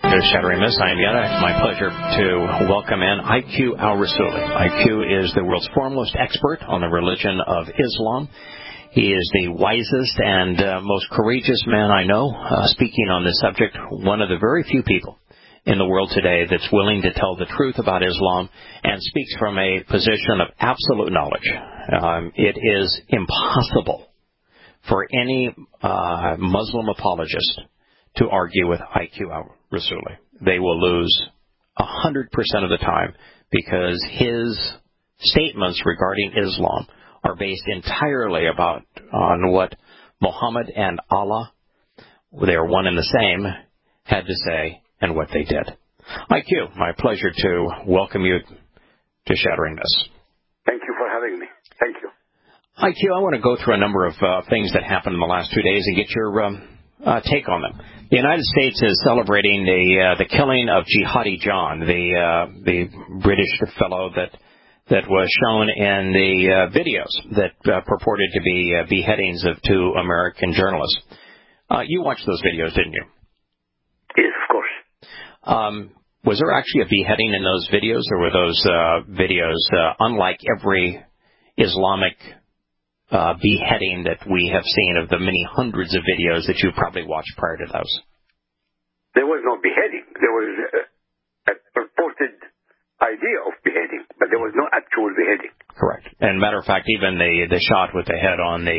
Shattering This, I am Yana. It's my pleasure to welcome in IQ al-Rassooli. IQ is the world's foremost expert on the religion of Islam. He is the wisest and most courageous man I know speaking on this subject, one of the very few people in the world today that's willing to tell the truth about Islam and speaks from a position of absolute knowledge. It is impossible for any Muslim apologist to argue with IQ al-Rassooli. They will lose 100% of the time because his statements regarding Islam are based entirely on what Muhammad and Allah, they are one and the same, had to say and what they did. IQ, my pleasure to welcome you to Shattering This. Thank you for having me. Thank you. IQ, I want to go through a number of things that happened in the last 2 days and get your take on them. The United States is celebrating the killing of Jihadi John, the British fellow that was shown in the videos that purported to be beheadings of 2 American journalists. You watched those videos, didn't you? Yes, of course. Was there actually a beheading in those videos, or were those videos unlike every Islamic beheading that we have seen of the many hundreds of videos that you probably watched prior to those? There was no beheading. There was a purported idea of beheading, but there was no actual beheading. Correct. And matter of fact, even the shot with the head on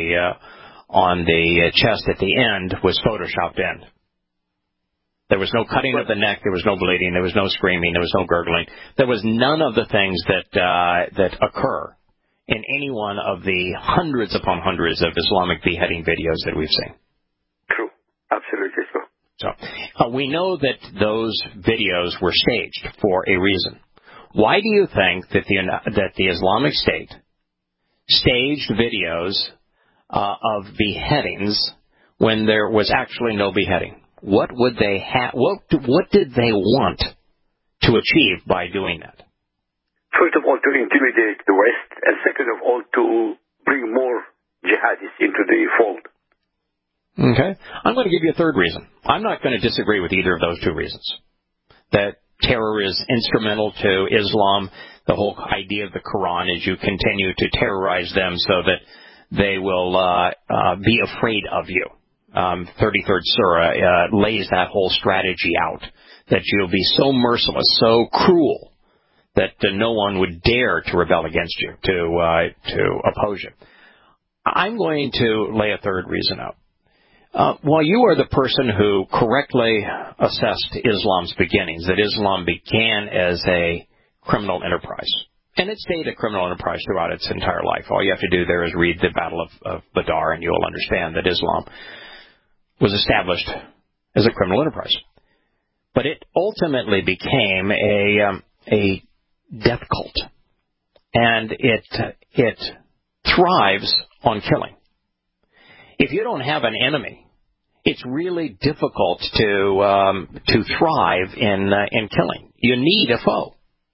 the chest at the end was photoshopped in. There was no cutting of the neck. There was no bleeding. There was no screaming. There was no gurgling. There was none of the things that occur in any one of the hundreds upon hundreds of Islamic beheading videos that we've seen. True. Absolutely true. So we know that those videos were staged for a reason. Why do you think that the Islamic State staged videos of beheadings when there was actually no beheading? What would they have? What did they want to achieve by doing that? First of all, to intimidate the West, and second of all, to bring more jihadists into the fold. Okay. I'm going to give you a third reason. I'm not going to disagree with either of those 2 reasons. That terror is instrumental to Islam. The whole idea of the Quran is you continue to terrorize them so that they will be afraid of you. 33rd Surah lays that whole strategy out, that you'll be so merciless, so cruel, that no one would dare to rebel against you, to oppose you. I'm going to lay a third reason out. While you are the person who correctly assessed Islam's beginnings, that Islam began as a criminal enterprise, and it stayed a criminal enterprise throughout its entire life. All you have to do there is read the Battle of Badr, and you'll understand that Islam was established as a criminal enterprise. But it ultimately became a death cult, and it thrives on killing. If you don't have an enemy, it's really difficult to thrive in killing. You need a foe.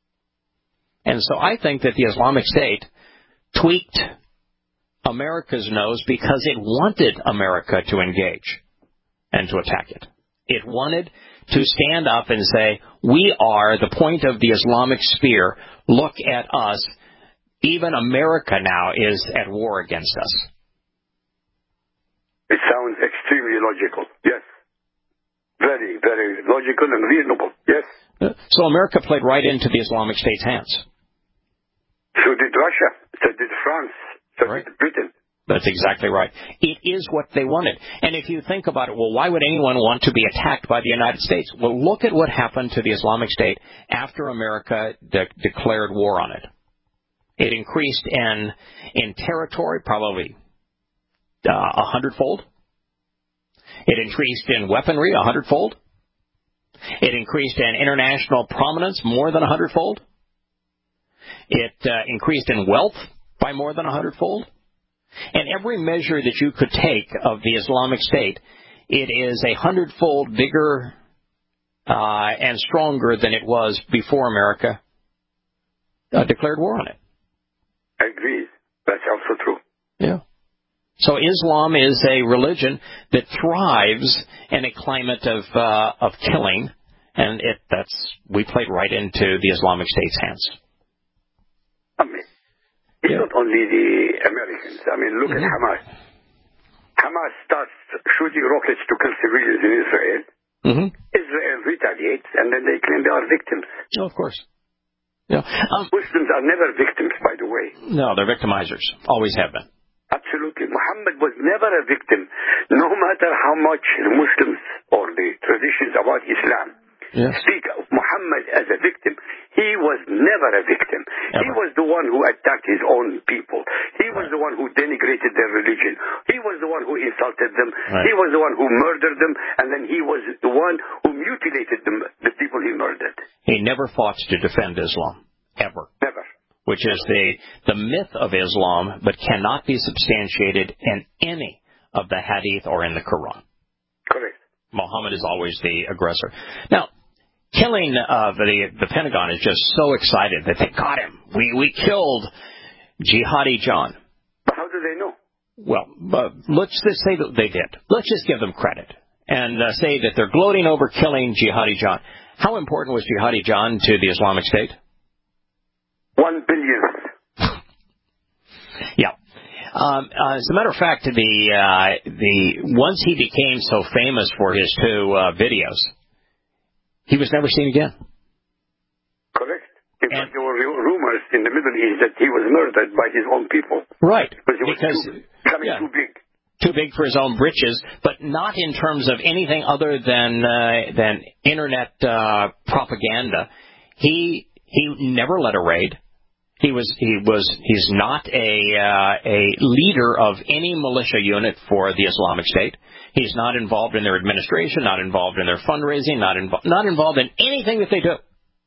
And so I think that the Islamic State tweaked America's nose because it wanted America to engage and to attack it. It wanted to stand up and say, we are the point of the Islamic spear. Look at us. Even America now is at war against us. It sounds extremely logical. Yes. Very, very logical and reasonable. Yes. So America played right into the Islamic State's hands. So did Russia. So did France. So right. did Britain. That's exactly right. It is what they wanted. And if you think about it, well, why would anyone want to be attacked by the United States? Well, look at what happened to the Islamic State after America declared war on it. It increased in territory probably 100-fold. It increased in weaponry 100-fold. It increased in international prominence more than 100-fold. It increased in wealth by more than 100-fold. And every measure that you could take of the Islamic State, it is 100-fold bigger and stronger than it was before America declared war on it. I agree. That's also true. Yeah. So Islam is a religion that thrives in a climate of killing And we played right into the Islamic State's hands. I mean, it's not only the Americans. I mean, look at Hamas. Hamas starts shooting rockets to kill civilians in Israel. Israel retaliates, and then they claim they are victims. Oh, of course. Yeah. Muslims are never victims, by the way. No, they're victimizers. Always have been. Absolutely. Muhammad was never a victim, no matter how much the Muslims or the traditions about Islam speak of Muhammad as a victim. He was never a victim. Ever. He was the one who attacked his own people. He was the one who denigrated their religion. He was the one who insulted them. Right. He was the one who murdered them, and then he was the one who mutilated them, the people he murdered. He never fought to defend Islam, ever. Never. Which is the myth of Islam, but cannot be substantiated in any of the hadith or in the Quran. Correct. Muhammad is always the aggressor. Now, killing the Pentagon is just so excited that they got him. We killed Jihadi John. But how do they know? Well, let's just say that they did. Let's just give them credit and say that they're gloating over killing Jihadi John. How important was Jihadi John to the Islamic State? 1 billion. Yeah. As a matter of fact, once he became so famous for his two videos, he was never seen again. Correct. In fact, there were rumors in the Middle East that he was murdered by his own people. Right. Because he was becoming too big. Too big for his own britches, but not in terms of anything other than internet propaganda. He never led a raid. He's not a leader of any militia unit for the Islamic State. He's not involved in their administration, not involved in their fundraising, not involved in anything that they do.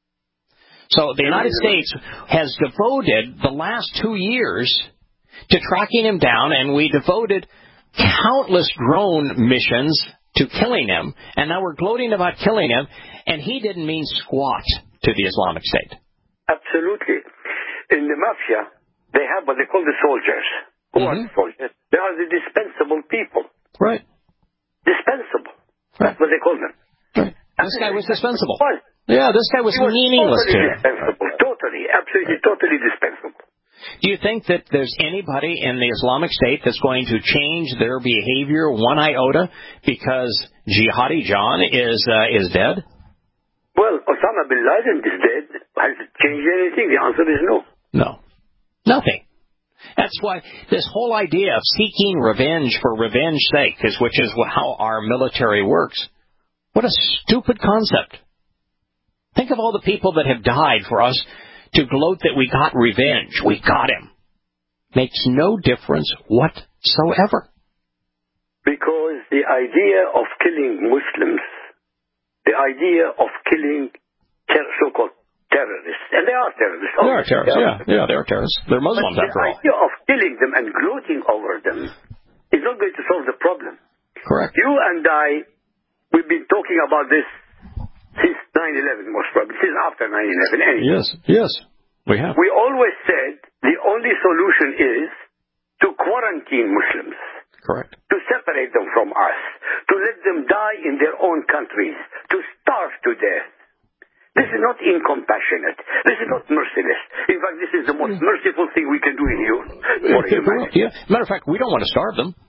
So the United States has devoted the last 2 years to tracking him down, and we devoted countless drone missions to killing him, and now we're gloating about killing him, and he didn't mean squat to the Islamic State. Absolutely. In the mafia, they have what they call the soldiers. Who are the soldiers? They are the dispensable people. Right. Dispensable. Right. That's what they call them. Right. This guy was dispensable. Yeah, this guy was meaningless to him. Totally, absolutely, totally dispensable. Do you think that there's anybody in the Islamic State that's going to change their behavior one iota because Jihadi John is dead? Well, Osama bin Laden is dead. Has it changed anything? The answer is no. No. Nothing. That's why this whole idea of seeking revenge for revenge's sake, which is how our military works. What a stupid concept. Think of all the people that have died for us to gloat that we got revenge. We got him. Makes no difference whatsoever. Because the idea of killing Muslims, the idea of killing so-called terrorists, and they are terrorists. They are terrorists, yeah, they are terrorists. They're Muslims, after all. The idea of killing them and gloating over them is not going to solve the problem. Correct. You and I, we've been talking about this since 9/11, most probably, since after 9/11 anyway. Yes, we have. We always said the only solution is to quarantine Muslims. Correct. To separate them from us, to let them die in their own countries, to starve to death. This is not incompassionate. This is not merciless. In fact, this is the most merciful thing we can do for humanity. Yeah. Matter of fact, we don't want to starve them.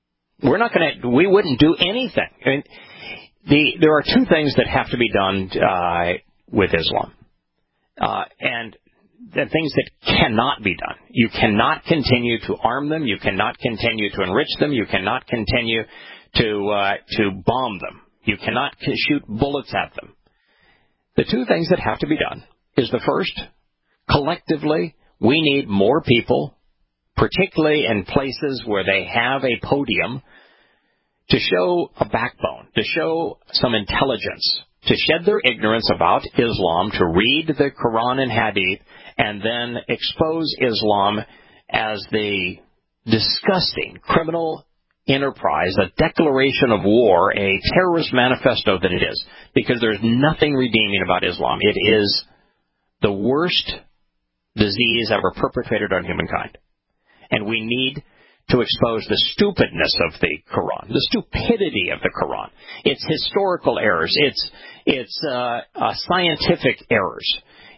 We wouldn't do anything. I mean, there are two things that have to be done with Islam. And the things that cannot be done. You cannot continue to arm them. You cannot continue to enrich them. You cannot continue to bomb them. You cannot shoot bullets at them. The two things that have to be done is the first, collectively, we need more people, particularly in places where they have a podium, to show a backbone, to show some intelligence, to shed their ignorance about Islam, to read the Quran and Hadith, and then expose Islam as the disgusting criminal enterprise, a declaration of war, a terrorist manifesto that it is, because there's nothing redeeming about Islam. It is the worst disease ever perpetrated on humankind. And we need to expose the stupidness of the Quran, the stupidity of the Quran, its historical errors, its scientific errors,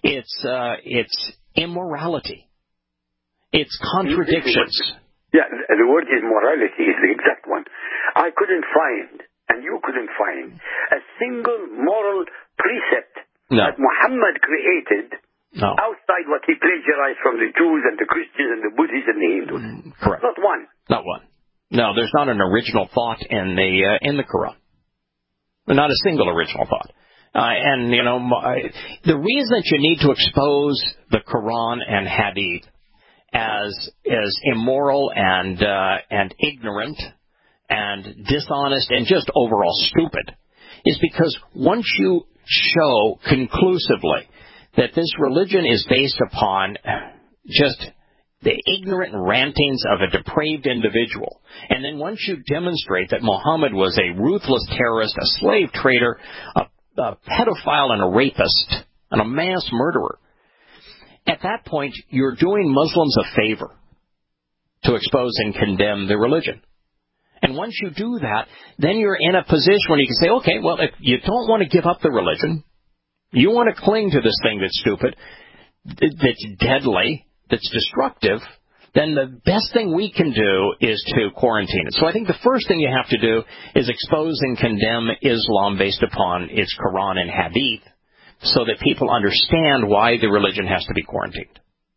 its immorality, its contradictions. Yeah, the word immorality is the exact one. I couldn't find, and you couldn't find, a single moral precept that Muhammad created outside what he plagiarized from the Jews and the Christians and the Buddhists and the Hindus. Correct. Not one. Not one. No, there's not an original thought in the Quran. Not a single original thought. And the reason that you need to expose the Quran and Hadith as immoral and ignorant and dishonest and just overall stupid is because once you show conclusively that this religion is based upon just the ignorant rantings of a depraved individual, and then once you demonstrate that Muhammad was a ruthless terrorist, a slave trader, a pedophile and a rapist, and a mass murderer, at that point you're doing Muslims a favor to expose and condemn the religion. And once you do that, then you're in a position where you can say, okay, well, if you don't want to give up the religion, you want to cling to this thing that's stupid, that's deadly, that's destructive, then the best thing we can do is to quarantine it. So I think the first thing you have to do is expose and condemn Islam based upon its Quran and Hadith so that people understand why the religion has to be quarantined.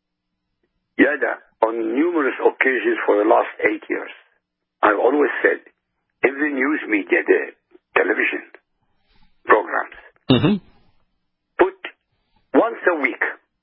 Yada, on numerous occasions for the last 8 years, I've always said, if the news media, the television programs, put once a week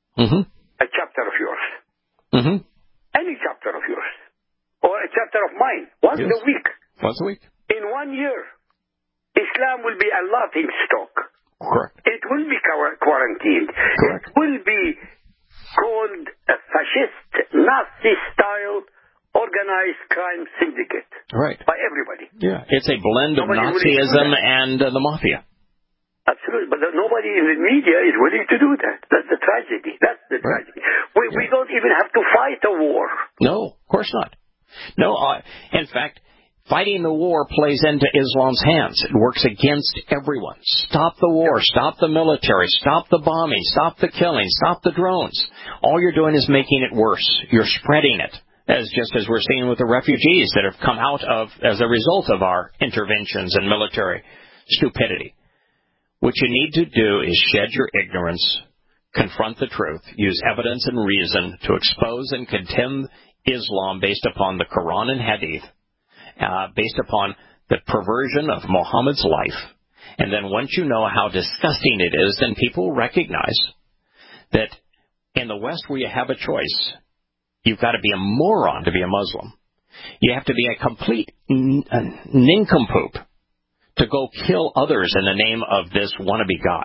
a chapter of yours, any chapter of yours, or a chapter of mine, once a week. Once a week. In 1 year, Islam will be a laughing stock. Correct. It will be quarantined. Correct. It will be called a fascist, Nazi-style organized crime syndicate. Right. By everybody. Yeah. It's a blend of Nazism and the mafia. Absolutely. But nobody in the media is willing to do that. That's the tragedy. That's the tragedy. We don't even have to fight a war. No, of course not. No, in fact, fighting the war plays into Islam's hands. It works against everyone. Stop the war. Stop the military. Stop the bombing. Stop the killing. Stop the drones. All you're doing is making it worse. You're spreading it. Just as we're seeing with the refugees that have come out of as a result of our interventions and military stupidity. What you need to do is shed your ignorance, confront the truth, use evidence and reason to expose and condemn Islam based upon the Quran and Hadith, based upon the perversion of Muhammad's life. And then once you know how disgusting it is, then people will recognize that in the West where you have a choice, you've got to be a moron to be a Muslim. You have to be a complete nincompoop to go kill others in the name of this wannabe God.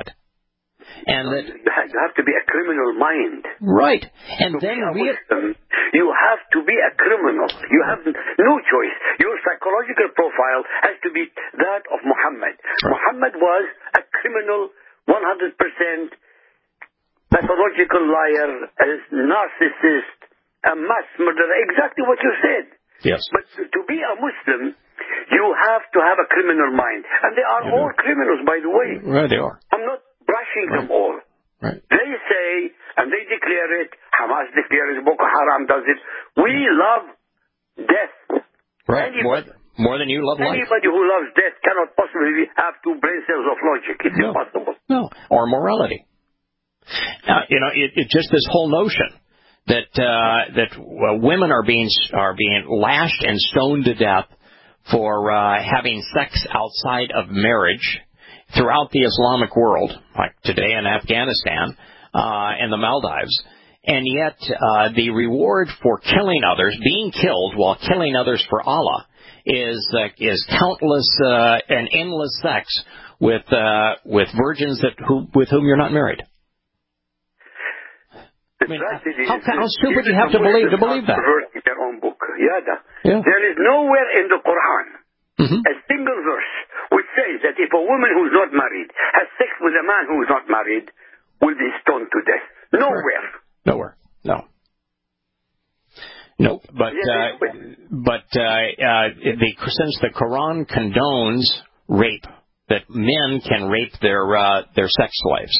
And that you have to be a criminal mind. Right. And then you have to be a criminal. You have no choice. Your psychological profile has to be that of Muhammad. Right. Muhammad was a criminal, 100% pathological liar, a narcissist, a mass murderer, exactly what you said. Yes. But to be a Muslim, you have to have a criminal mind. And they are all criminals, by the way. Right, they are. I'm not brushing them all. Right. They say, and they declare it, Hamas declares it, Boko Haram does it, we love death. Right, more than you love life. Anybody who loves death cannot possibly have two brain cells of logic. It's impossible. No, or morality. It just this whole notion that women are being lashed and stoned to death for having sex outside of marriage throughout the Islamic world, like today in Afghanistan and the Maldives, and yet the reward for killing others, being killed while killing others for Allah, is countless and endless sex with virgins with whom you're not married. I mean, how stupid do you have to believe that? Their own book. There is nowhere in the Quran a single verse which says that if a woman who is not married has sex with a man who is not married, will be stoned to death. Nowhere. Nowhere. No. Nope, but since the Quran condones rape, that men can rape their sex slaves,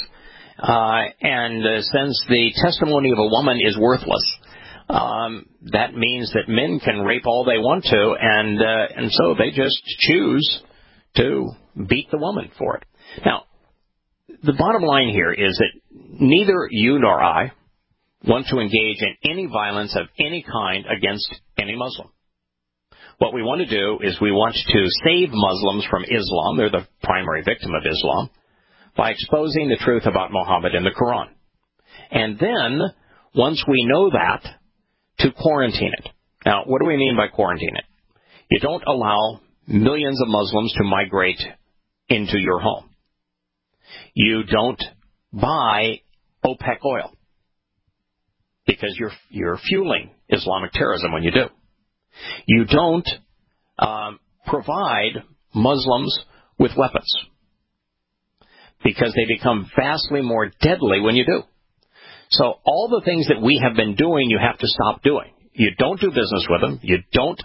and since the testimony of a woman is worthless, that means that men can rape all they want to, and so they just choose to beat the woman for it. Now, the bottom line here is that neither you nor I want to engage in any violence of any kind against any Muslim. What we want to do is we want to save Muslims from Islam. They're the primary victim of Islam, by exposing the truth about Muhammad in the Quran. And then, once we know that, to quarantine it. Now, what do we mean by quarantine it? You don't allow millions of Muslims to migrate into your home. You don't buy OPEC oil, because you're fueling Islamic terrorism when you do. You don't provide Muslims with weapons, because they become vastly more deadly when you do. So all the things that we have been doing, you have to stop doing. You don't do business with them. You don't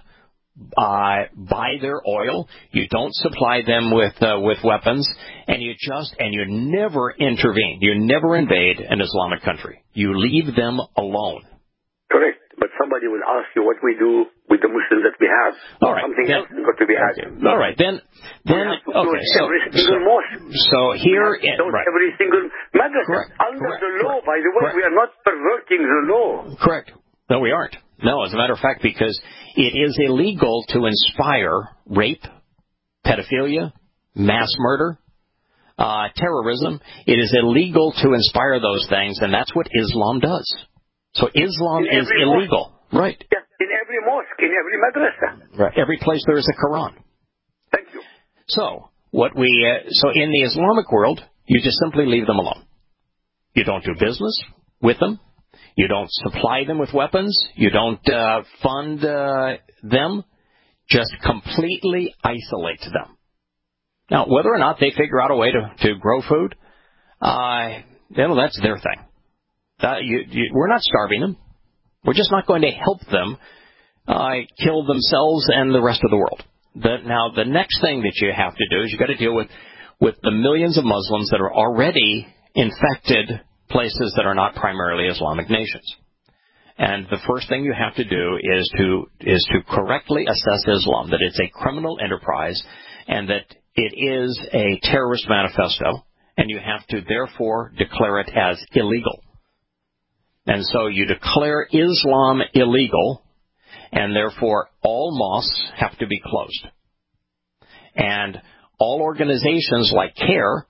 buy their oil. You don't supply them with weapons, and you never intervene. You never invade an Islamic country. You leave them alone. Correct. But somebody will ask you what we do with the Muslims that we have. All right. Something else has got to be added. All right. Then okay. So here, every single madrasa. Correct. Under the law, by the way, we are not perverting the law. Correct. No, we aren't. No, as a matter of fact, because it is illegal to inspire rape, pedophilia, mass murder, terrorism. It is illegal to inspire those things, and that's what Islam does. So Islam is illegal. Mosque. Right. Yeah, in every mosque, in every madrasa. Right. Every place there is a Quran. Thank you. So in the Islamic world, you just simply leave them alone. You don't do business with them. You don't supply them with weapons. You don't fund them. Just completely isolate them. Now, whether or not they figure out a way to grow food, that's their thing. We're not starving them. We're just not going to help them kill themselves and the rest of the world. Now, the next thing that you have to do is you've got to deal with the millions of Muslims that are already infected places that are not primarily Islamic nations. And the first thing you have to do is to correctly assess Islam, that it's a criminal enterprise and that it is a terrorist manifesto, and you have to therefore declare it as illegal. And so you declare Islam illegal, and therefore all mosques have to be closed. And all organizations like CARE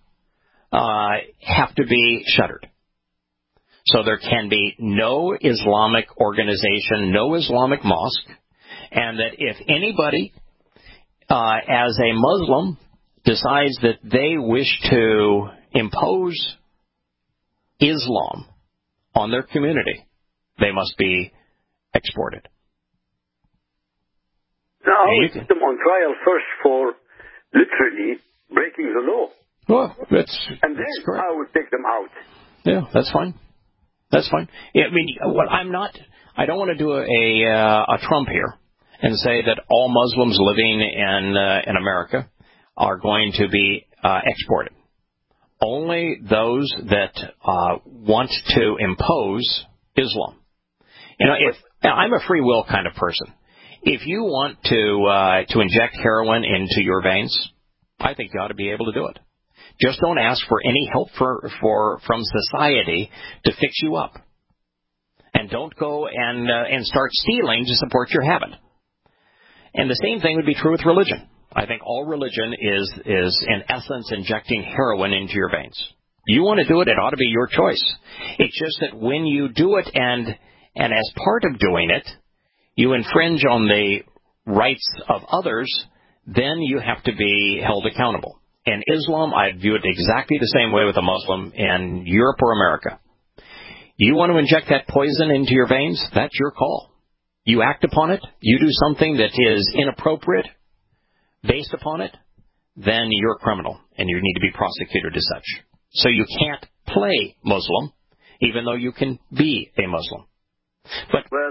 have to be shuttered. So there can be no Islamic organization, no Islamic mosque, and that if anybody, as a Muslim, decides that they wish to impose Islam on their community, they must be exported. Now, I will put them on trial first for literally breaking the law. Well, that's correct. I will take them out. Yeah, that's fine. That's fine. Yeah, I mean, I don't want to do a Trump here and say that all Muslims living in America are going to be exported. Only those that want to impose Islam. I'm a free will kind of person. If you want to inject heroin into your veins, I think you ought to be able to do it. Just don't ask for any help from society to fix you up. And don't go and start stealing to support your habit. And the same thing would be true with religion. I think all religion is in essence injecting heroin into your veins. You want to do it, it ought to be your choice. It's just that when you do it and as part of doing it, you infringe on the rights of others, then you have to be held accountable. In Islam, I view it exactly the same way with a Muslim in Europe or America. You want to inject that poison into your veins, that's your call. You act upon it, you do something that is inappropriate based upon it, then you're a criminal and you need to be prosecuted as such. So you can't play Muslim, even though you can be a Muslim. But well,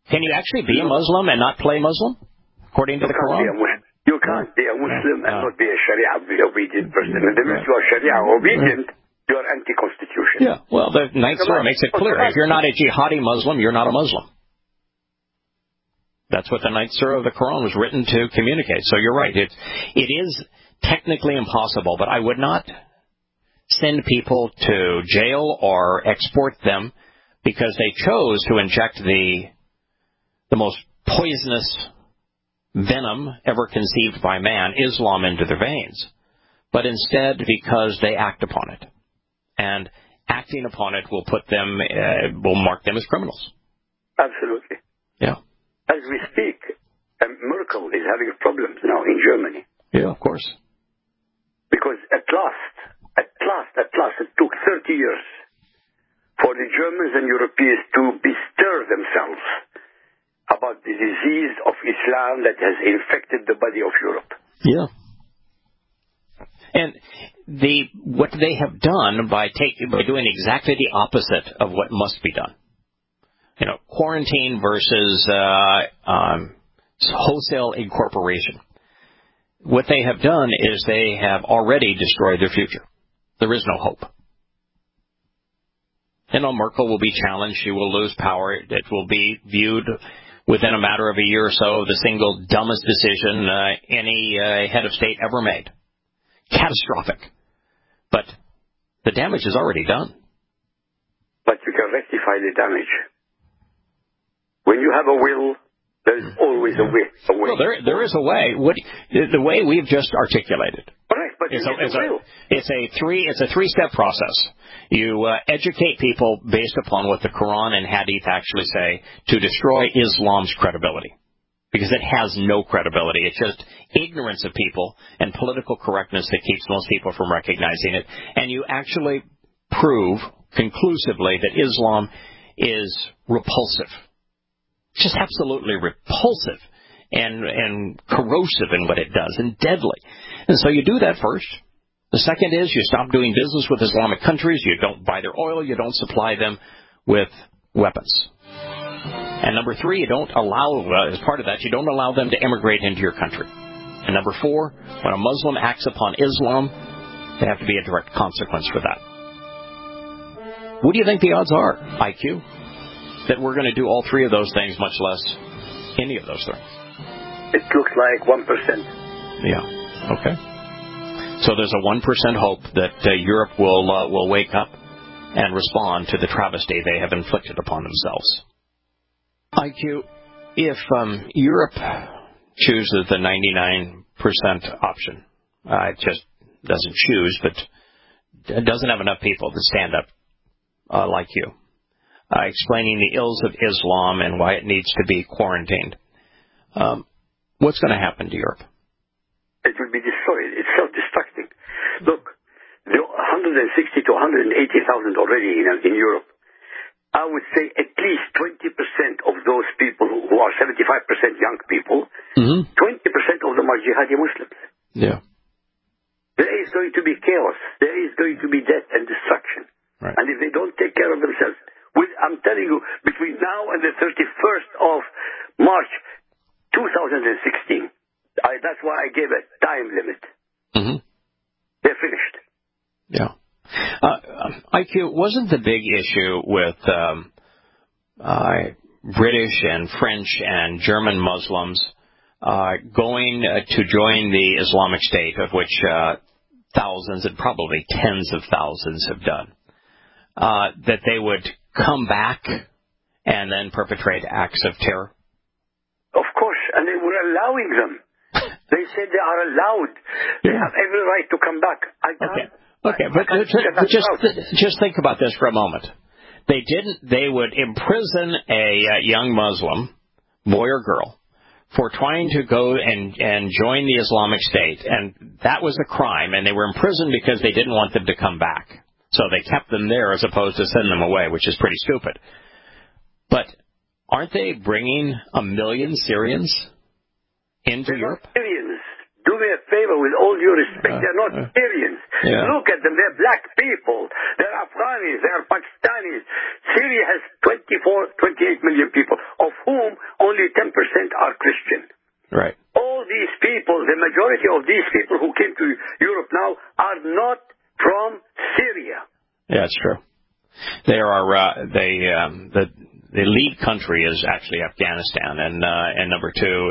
Can you actually be a Muslim and not play Muslim, according to the Quran? You can't be a Muslim and not be a Sharia-obedient person. And the minute you are Sharia-obedient, you are anti-constitution. Yeah, well, the Ninth Surah makes it clear. If you're not a jihadi Muslim, you're not a Muslim. That's what the Ninth Surah of the Quran was written to communicate. So you're right. It is technically impossible, but I would not send people to jail or export them because they chose to inject the most poisonous venom ever conceived by man, Islam, into their veins, but instead because they act upon it. And acting upon it will will mark them as criminals. Absolutely. Yeah. As we speak, Merkel is having problems now in Germany. Yeah, of course. Because at last, it took 30 years for the Germans and Europeans to bestir themselves about the disease of Islam that has infected the body of Europe. Yeah. And what they have done by doing exactly the opposite of what must be done. Quarantine versus wholesale incorporation. What they have done is they have already destroyed their future. There is no hope. Merkel will be challenged. She will lose power. It will be viewed within a matter of a year or so the single dumbest decision any head of state ever made. Catastrophic. But the damage is already done. But you can rectify the damage. When you have a will, there's always a way. Well, there is a way. The way we've just articulated. Correct, but it's a three-step process. You educate people based upon what the Quran and Hadith actually say to destroy Islam's credibility. Because it has no credibility. It's just ignorance of people and political correctness that keeps most people from recognizing it. And you actually prove conclusively that Islam is repulsive. Just absolutely repulsive and corrosive in what it does and deadly. And so you do that first. The second is you stop doing business with Islamic countries. You don't buy their oil. You don't supply them with weapons. And number three, you don't allow, as part of that, you don't allow them to immigrate into your country. And number four, when a Muslim acts upon Islam, there have to be a direct consequence for that. What do you think the odds are, IQ, that we're going to do all three of those things, much less any of those things? It looks like 1%. Yeah. Okay. So there's a 1% hope that Europe will wake up and respond to the travesty they have inflicted upon themselves. IQ, if Europe chooses the 99% option, it just doesn't choose, but it doesn't have enough people to stand up like you, explaining the ills of Islam and why it needs to be quarantined, what's going to happen to Europe? It will be destroyed. It's self-destructing. Look, there are 160 to 180,000 already in Europe. I would say at least 20% of those people who are 75% young people, 20% of them are jihadi Muslims. Yeah. There is going to be chaos. There is going to be death and destruction. Right. And if they don't take care of themselves, I'm telling you, between now and the 31st of March 2016, that's why I gave a time limit. They're finished. Yeah. IQ, wasn't the big issue with British and French and German Muslims going to join the Islamic State, of which thousands and probably tens of thousands have done, that they would come back and then perpetrate acts of terror? Of course, and they were allowing them. They said they are allowed. They have every right to come back. Okay, but just think about this for a moment. They would imprison a young Muslim, boy or girl, for trying to go and join the Islamic State, and that was a crime, and they were imprisoned because they didn't want them to come back. So they kept them there as opposed to send them away, which is pretty stupid. But aren't they bringing 1 million Syrians into Europe? Syrians. Do me a favor, with all due respect, they're not Syrians. Yeah. Look at them, they're black people. They're Afghanis, they're Pakistanis. Syria has 28 million people, of whom of these people who came to Europe now are not from Syria. Yeah, it's true. They are the lead country is actually Afghanistan, and number two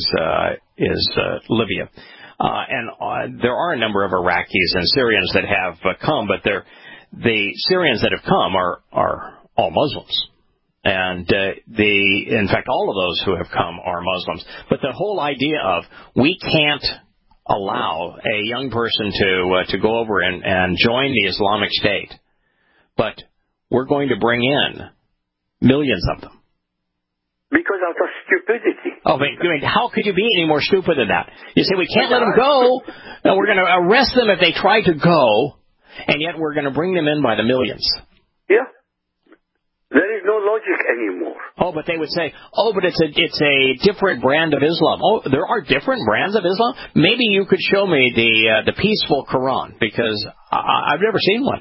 is Libya. And there are a number of Iraqis and Syrians that have come, but the Syrians that have come are all Muslims. And in fact, all of those who have come are Muslims. But the whole idea of we can't allow a young person to go over and join the Islamic State, but we're going to bring in millions of them. Because out of stupidity. Oh, I mean, how could you be any more stupid than that? You say we can't let them go, and we're going to arrest them if they try to go, and yet we're going to bring them in by the millions. Yeah. There is no logic anymore. Oh, but they would say, but it's a different brand of Islam. Oh, there are different brands of Islam? Maybe you could show me the peaceful Quran, because I've never seen one.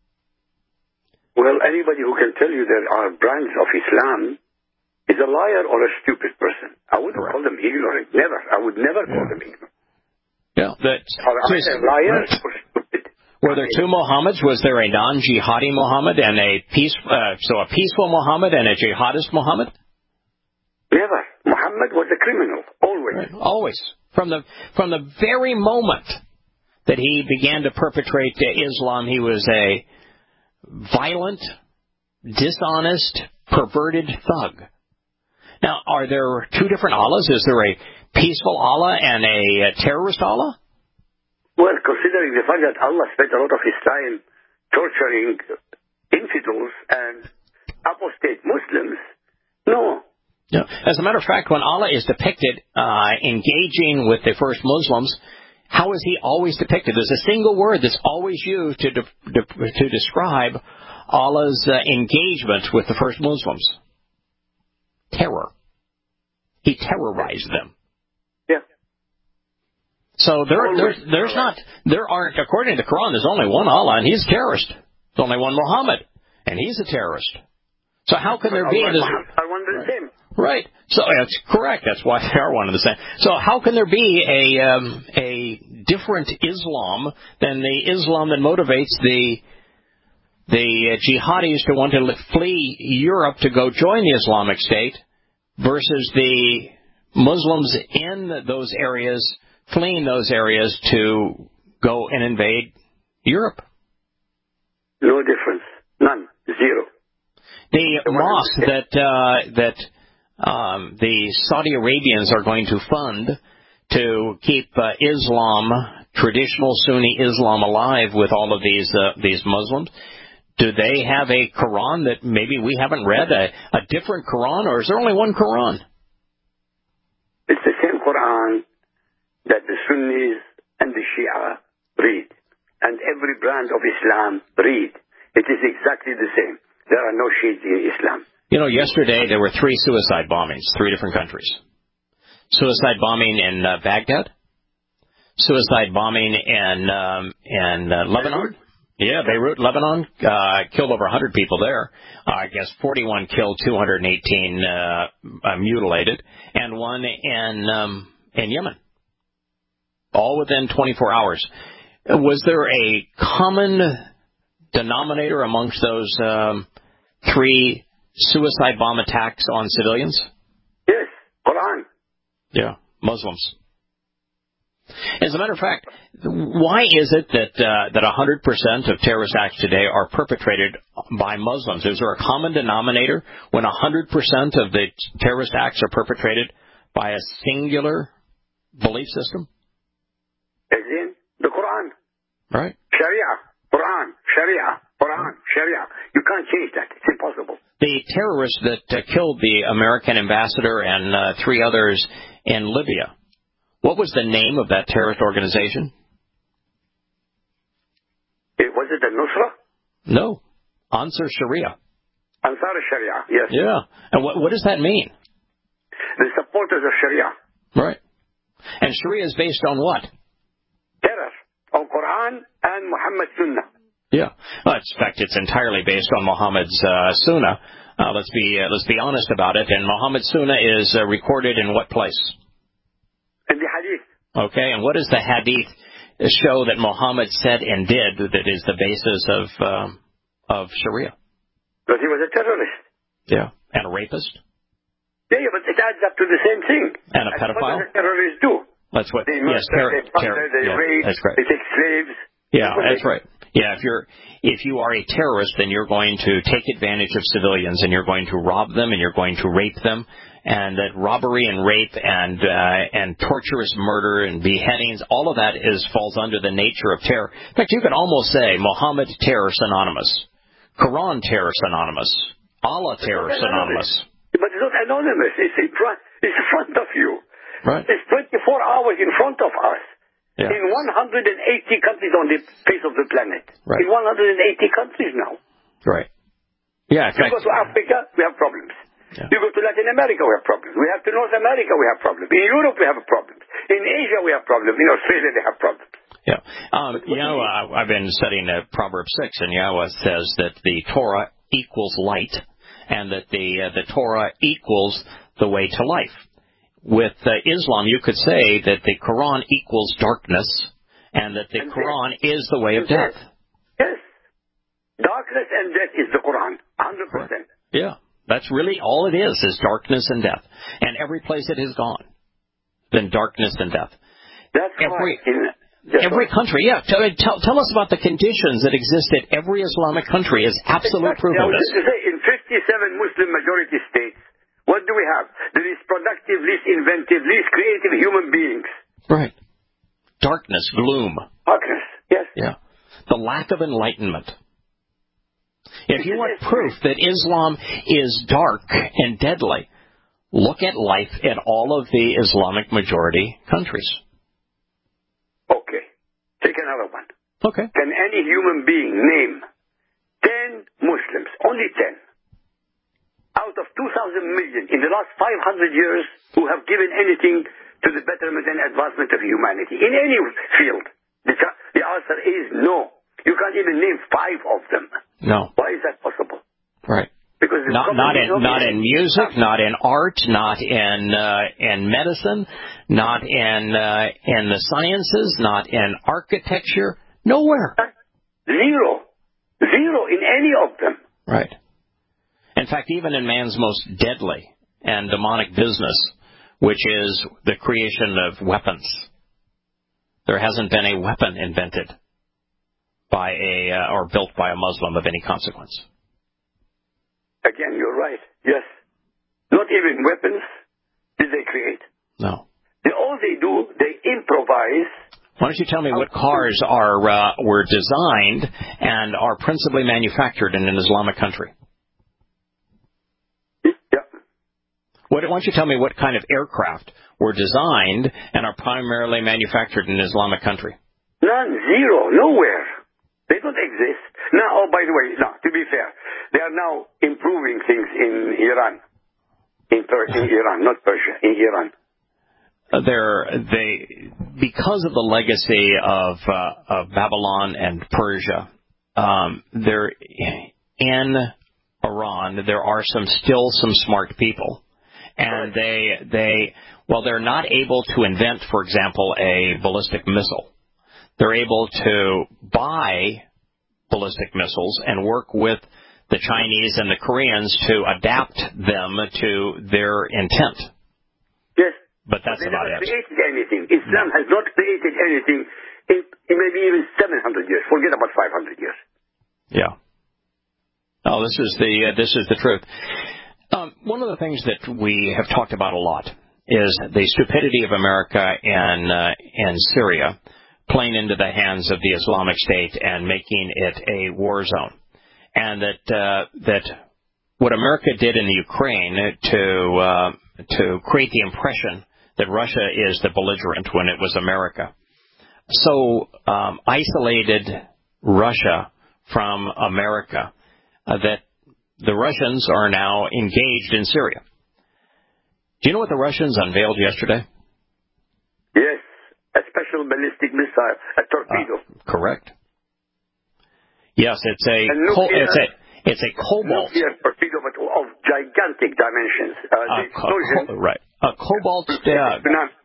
Well, anybody who can tell you there are brands of Islam is a liar or a stupid person. I wouldn't call them ignorant. Never. I would never call them ignorant. Yeah, Are either liars or stupid. Were there two Muhammads? Was there a non-jihadi Muhammad and a peaceful Muhammad and a jihadist Muhammad? Never. Muhammad was a criminal. Always. Right. Always. From the very moment that he began to perpetrate Islam, he was a violent, dishonest, perverted thug. Now, are there two different Allahs? Is there a peaceful Allah and a terrorist Allah? Well, considering the fact that Allah spent a lot of his time torturing infidels and apostate Muslims, no. No. As a matter of fact, when Allah is depicted engaging with the first Muslims, how is he always depicted? There's a single word that's always used to describe Allah's engagement with the first Muslims. Terror. He terrorized them. Yeah. So there aren't, according to the Quran, there's only one Allah, and he's a terrorist. There's only one Muhammad, and he's a terrorist. So how can there be are one and the same. Right. So that's correct. That's why they are one and the same. So how can there be a different Islam than the Islam that motivates the jihadis to want to flee Europe to go join the Islamic State versus the Muslims in those areas fleeing those areas to go and invade Europe? No difference. None. Zero. The mosque that the Saudi Arabians are going to fund to keep Islam, traditional Sunni Islam, alive with all of these Muslims, do they have a Quran that maybe we haven't read, a different Quran, or is there only one Quran? It's the same Quran that the Sunnis and the Shia read, and every brand of Islam read. It is exactly the same. There are no shades in Islam. You know, yesterday there were 3 suicide bombings, 3 different countries. Suicide bombing in Baghdad, suicide bombing in Lebanon. Yeah, Beirut, Lebanon, killed over 100 people there. I guess 41 killed, 218 mutilated, and one in Yemen. All within 24 hours. Was there a common denominator amongst those 3 suicide bomb attacks on civilians? Yes, Quran. Yeah, Muslims. As a matter of fact, why is it that 100% of terrorist acts today are perpetrated by Muslims? Is there a common denominator when 100% of the terrorist acts are perpetrated by a singular belief system? Again, the Quran. Right. Sharia, Quran, Sharia, Quran, Sharia. You can't change that. It's impossible. The terrorist that killed the American ambassador and 3 others in Libya, what was the name of that terrorist organization? Was it the Nusra? No. Ansar Sharia. Ansar Sharia, yes. Yeah. And what does that mean? The supporters of Sharia. Right. And Sharia is based on what? Terror. On Quran and Muhammad's Sunnah. Yeah. Well, in fact, it's entirely based on Muhammad's Sunnah. Let's be honest about it. And Muhammad's Sunnah is recorded in what place? In the Hadith. Okay, and what does the Hadith show that Muhammad said and did that is the basis of Sharia? Because he was a terrorist. Yeah, and a rapist. Yeah, but it adds up to the same thing. And a pedophile. What does a terrorist do? That's what. They murder, they plunder, they rape, that's right. they take slaves. Yeah, that's right. Yeah, if you are a terrorist, then you're going to take advantage of civilians, and you're going to rob them, and you're going to rape them, and that robbery and rape and torturous murder and beheadings, all of that falls under the nature of terror. In fact, you could almost say Muhammad terror synonymous, Quran terror synonymous, Allah terror synonymous. But it's not anonymous. It's in front of you. Right. It's 24 hours in front of us. Yeah. In 180 countries on the face of the planet. Right. In 180 countries now. Right. Yeah. In fact, you go to Africa, we have problems. Yeah. You go to Latin America, we have problems. We have to North America, we have problems. In Europe, we have problems. In Asia, we have problems. In Australia, they have problems. Yeah. I've been studying Proverbs 6, and Yahweh says that the Torah equals light, and that the Torah equals the way to life. With Islam, you could say that the Quran equals darkness, and that the Quran is the way of death. Yes. Darkness and death is the Quran, 100%. Yeah. That's really all it is darkness and death. And every place it has gone, then darkness and death. That's every country, yeah. Tell us about the conditions that exist at every Islamic country is absolute proof of this. In 57 Muslim majority states, what do we have? The least productive, least inventive, least creative human beings. Right. Darkness, gloom. Darkness, yes. Yeah. The lack of enlightenment. If you want proof that Islam is dark and deadly, look at life in all of the Islamic majority countries. Okay. Take another one. Okay. Can any human being name 10 Muslims, only 10, out of 2,000 million in the last 500 years who have given anything to the betterment and advancement of humanity in any field? The answer is no. You can't even name 5 of them. No. Why is that possible? Right. Because not in music, not in art, not in medicine, not in the sciences, not in architecture. Nowhere. Zero in any of them. Right. In fact, even in man's most deadly and demonic business, which is the creation of weapons, there hasn't been a weapon invented by or built by a Muslim of any consequence. Again, you're right. Yes. Not even weapons did they create. No. All they do, they improvise. Why don't you tell me what cars were designed and are principally manufactured in an Islamic country? Why don't you tell me what kind of aircraft were designed and are primarily manufactured in an Islamic country? None, zero, nowhere. They don't exist. Now, by the way, to be fair, they are now improving things in Iran. In Iran, not Persia, in Iran. Because of the legacy of Babylon and Persia, in Iran, there are still some smart people. And they're not able to invent, for example, a ballistic missile. They're able to buy ballistic missiles and work with the Chinese and the Koreans to adapt them to their intent. Yes. But that's about it. They never created anything. Islam has not created anything in maybe even 700 years. Forget about 500 years. Yeah. Oh, this is the truth. One of the things that we have talked about a lot is the stupidity of America and Syria playing into the hands of the Islamic State and making it a war zone. And that what America did in the Ukraine to create the impression that Russia is the belligerent when it was America, so isolated Russia from America that the Russians are now engaged in Syria. Do you know what the Russians unveiled yesterday? Yes, a special ballistic missile, a torpedo. Correct. Yes, it's a Cobalt. Nuclear torpedo, but of gigantic dimensions. Right. A Cobalt.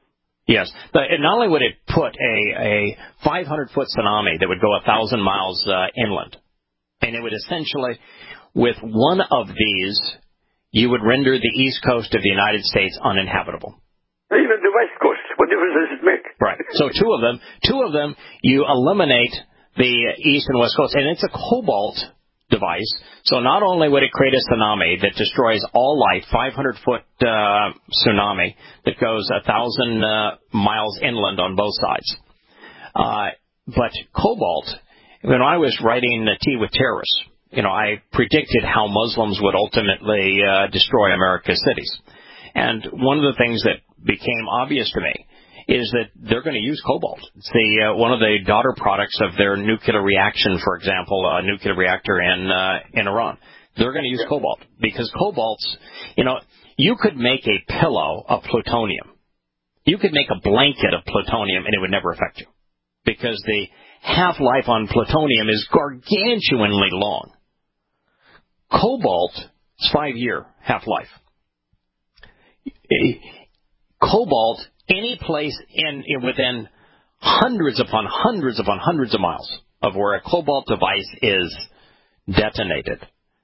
Yes. Not only would it put a 500-foot tsunami that would go 1,000 miles inland, and it would essentially, with one of these, you would render the east coast of the United States uninhabitable. Even the west coast. What difference does it make? Right. So two of them, you eliminate the east and west coast, and it's a cobalt device. So not only would it create a tsunami that destroys all life, 500-foot tsunami that goes 1,000 miles inland on both sides, but cobalt, when I was writing Tea with Terrorists, I predicted how Muslims would ultimately destroy America's cities. And one of the things that became obvious to me is that they're going to use cobalt. It's one of the daughter products of their nuclear reaction, for example, a nuclear reactor in Iran. They're going to use cobalt because cobalt's, you could make a pillow of plutonium. You could make a blanket of plutonium and it would never affect you because the half-life on plutonium is gargantuanly long. Cobalt is 5-year half-life. Cobalt, any place within hundreds upon hundreds upon hundreds of miles of where a cobalt device is detonated,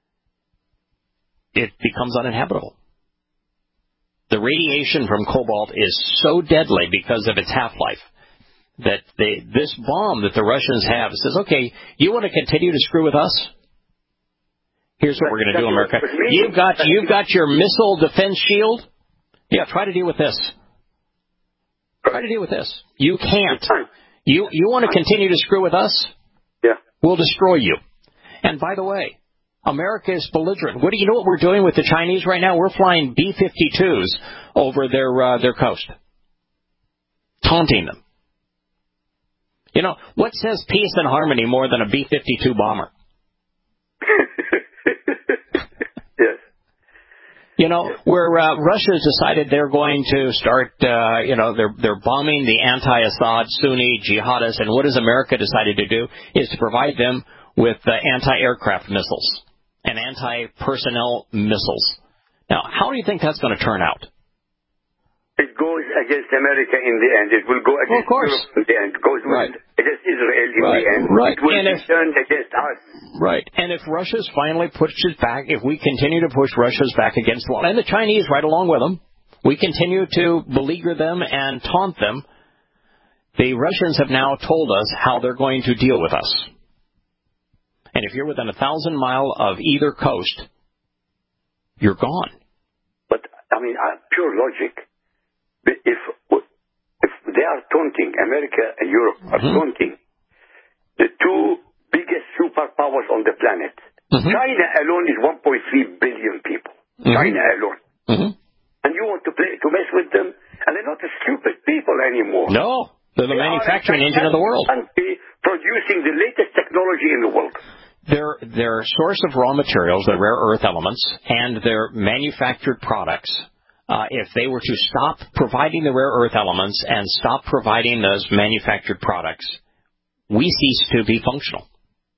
it becomes uninhabitable. The radiation from cobalt is so deadly because of its half-life that this bomb that the Russians have says, okay, you want to continue to screw with us? Here's what we're going to do, America. You've got your missile defense shield. Yeah, try to deal with this. Try to deal with this. You can't. You want to continue to screw with us? Yeah. We'll destroy you. And by the way, America is belligerent. What do you know what we're doing with the Chinese right now? We're flying B-52s over their coast, taunting them. What says peace and harmony more than a B-52 bomber? Yes. Where Russia's decided they're going to start, they're bombing the anti-Assad Sunni jihadists, and what has America decided to do is to provide them with anti-aircraft missiles and anti-personnel missiles. Now, how do you think that's going to turn out? It goes against America in the end. It will go against Europe in the end. It goes against Israel in the end. Right. It will be turned against us. Right. And if Russia's finally pushes back, if we continue to push Russia's back against the wall, and the Chinese right along with them, we continue to beleaguer them and taunt them, the Russians have now told us how they're going to deal with us. And if you're within 1,000 miles of either coast, you're gone. But, pure logic. If they are taunting, America and Europe are taunting the two biggest superpowers on the planet. China alone is 1.3 billion people. China alone. And you want to mess with them? And they're not the stupid people anymore. No, they're the manufacturing engine of the world. Producing the latest technology in the world. Their source of raw materials, their rare earth elements, and their manufactured products, if they were to stop providing the rare earth elements and stop providing those manufactured products, we cease to be functional.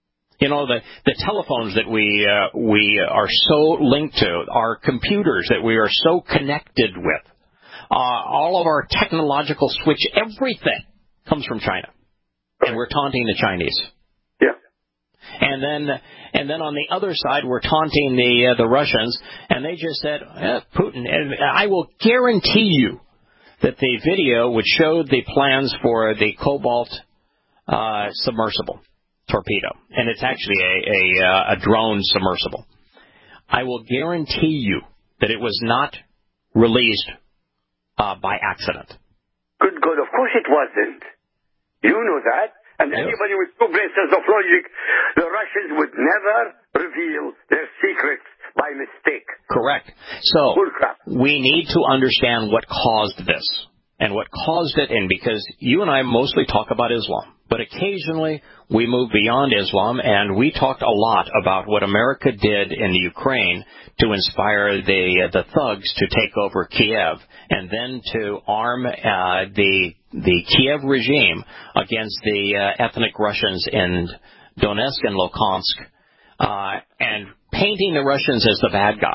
The telephones that we are so linked to, our computers that we are so connected with, all of our technological switch, everything comes from China. And we're taunting the Chinese. Yeah. And then on the other side, we're taunting the Russians, and they just said, Putin, and I will guarantee you that the video would show the plans for the Cobalt submersible torpedo, and it's actually a drone submersible. I will guarantee you that it was not released by accident. Good God, of course it wasn't. You know that. And anybody with 2 braces of logic, the Russians would never reveal their secrets by mistake. Correct. So we need to understand what caused this and what caused it, and because you and I mostly talk about Islam, but occasionally we move beyond Islam, and we talked a lot about what America did in the Ukraine to inspire the thugs to take over Kiev, and then to arm the Kiev regime against the ethnic Russians in Donetsk and Luhansk, and painting the Russians as the bad guy.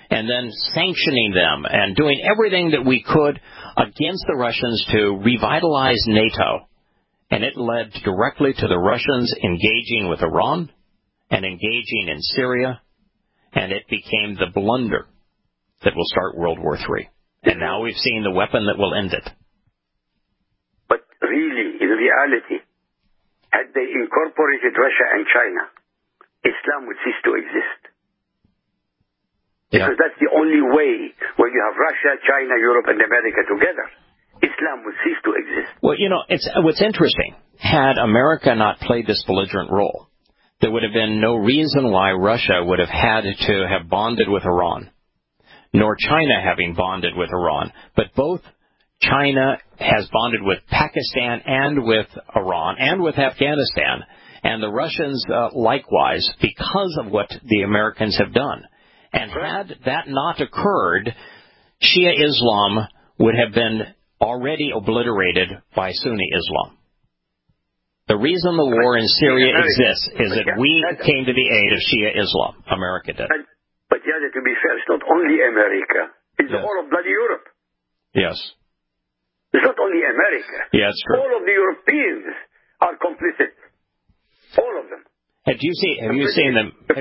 and then sanctioning them and doing everything that we could against the Russians to revitalize NATO. And it led directly to the Russians engaging with Iran and engaging in Syria, and it became the blunder that will start World War III. And now we've seen the weapon that will end it. But really, in reality, had they incorporated Russia and China, Islam would cease to exist. Because that's the only way where you have Russia, China, Europe, and America together. Islam would cease to exist. Well, what's interesting, had America not played this belligerent role, there would have been no reason why Russia would have had to have bonded with Iran, nor China having bonded with Iran. But both China has bonded with Pakistan and with Iran and with Afghanistan, and the Russians likewise, because of what the Americans have done. And had that not occurred, Shia Islam would have been already obliterated by Sunni Islam. The reason the war in Syria exists is that we came to the aid of Shia Islam. America did. But to be fair, it's not only America. It's all of bloody Europe. Yes. It's not only America. Yeah, it's true. All of the Europeans are complicit. All of them. Have you seen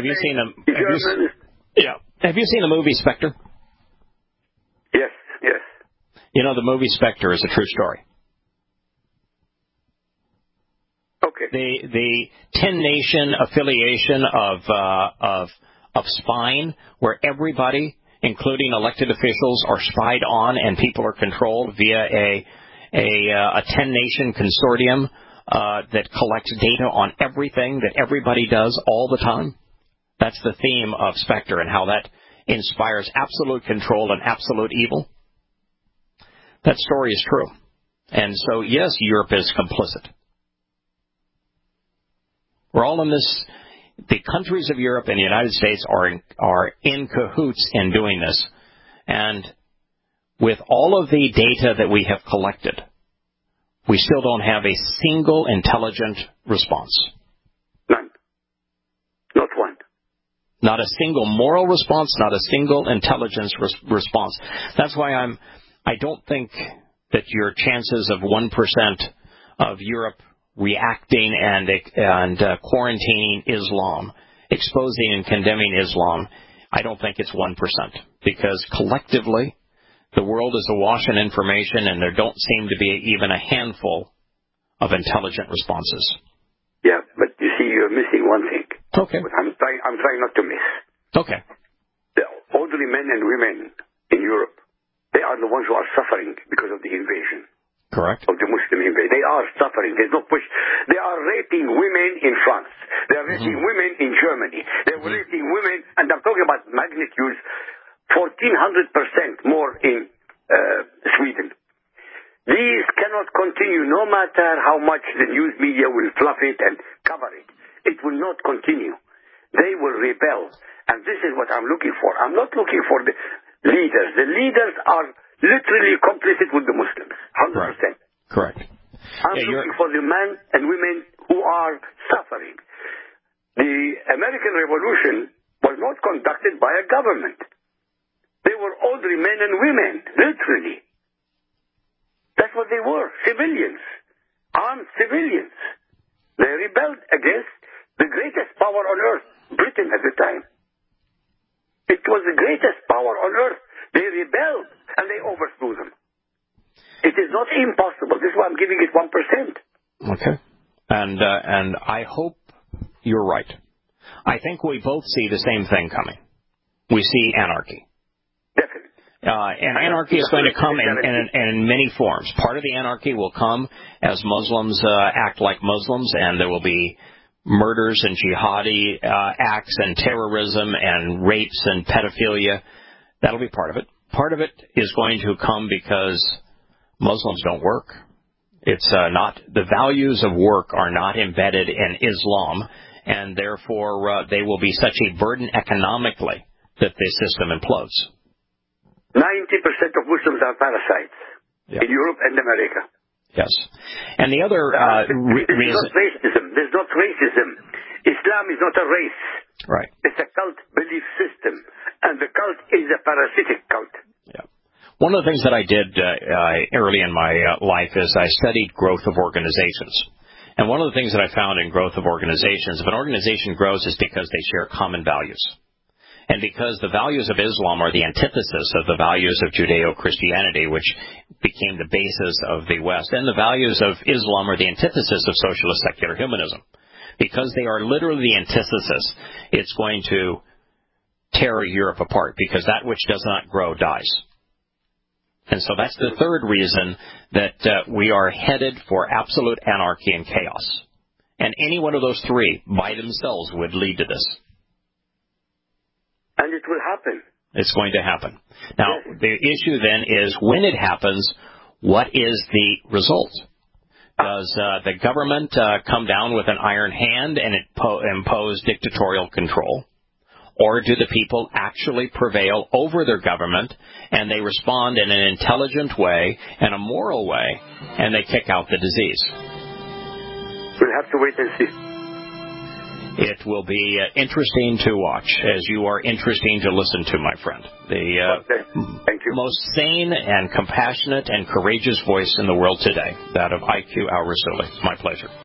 the movie Spectre? Yes. You know, the movie Spectre is a true story. Okay. The 10-nation affiliation of spying, where everybody, including elected officials, are spied on and people are controlled via a 10-nation consortium that collects data on everything that everybody does all the time. That's the theme of Spectre and how that inspires absolute control and absolute evil. That story is true. And so, yes, Europe is complicit. We're all in this. The countries of Europe and the United States are in cahoots in doing this. And with all of the data that we have collected, we still don't have a single intelligent response. None. Not one. Not a single moral response, not a single intelligence response. That's why I don't think that your chances of 1% of Europe reacting and quarantining Islam, exposing and condemning Islam, I don't think it's 1%. Because collectively, the world is awash in information, and there don't seem to be even a handful of intelligent responses. Yeah, but you see, you're missing one thing. Okay. But I'm trying not to miss. Okay. The elderly men and women in Europe, they are the ones who are suffering because of the invasion. Correct. Of the Muslim invasion. They are suffering. There's no push. They are raping women in France. They are raping women in Germany. They are raping women, and I'm talking about magnitudes, 1,400% more in Sweden. These cannot continue, no matter how much the news media will fluff it and cover it. It will not continue. They will rebel. And this is what I'm looking for. I'm not looking for the leaders. The leaders are literally complicit with the Muslims. 100%. Right. Correct. I'm looking for the men and women who are suffering. The American Revolution was not conducted by a government. They were elderly men and women, literally. That's what they were, civilians, armed civilians. They rebelled against the greatest power on earth, Britain at the time. It was the greatest power on earth. They rebelled and they overthrew them. It is not impossible. This is why I'm giving it 1%. Okay. And I hope you're right. I think we both see the same thing coming. We see anarchy. Definitely. And anarchy is going to come in many forms. Part of the anarchy will come as Muslims act like Muslims, and there will be murders and jihadi acts and terrorism and rapes and pedophilia. That'll be part of it. Part of it is going to come because Muslims don't work. It's not, the values of work are not embedded in Islam, and therefore they will be such a burden economically that the system implodes. 90% of Muslims are parasites in Europe and America. Yes. And the other reason... There's not racism. Islam is not a race. Right. It's a cult belief system. And the cult is a parasitic cult. Yeah. One of the things that I did early in my life is I studied growth of organizations. And one of the things that I found in growth of organizations, if an organization grows, is because they share common values. And because the values of Islam are the antithesis of the values of Judeo-Christianity, which became the basis of the West, and the values of Islam are the antithesis of socialist secular humanism. Because they are literally the antithesis, it's going to tear Europe apart, because that which does not grow dies. And so that's the third reason that we are headed for absolute anarchy and chaos. And any one of those three by themselves would lead to this. And it will happen. It's going to happen. Now, the issue then is when it happens, what is the result? Does the government come down with an iron hand and impose dictatorial control? Or do the people actually prevail over their government and they respond in an intelligent way and a moral way and they kick out the disease? We'll have to wait and see. It will be interesting to watch, as you are interesting to listen to, my friend. Thank you. Most sane and compassionate and courageous voice in the world today, that of IQ Al-Rassooli. My pleasure.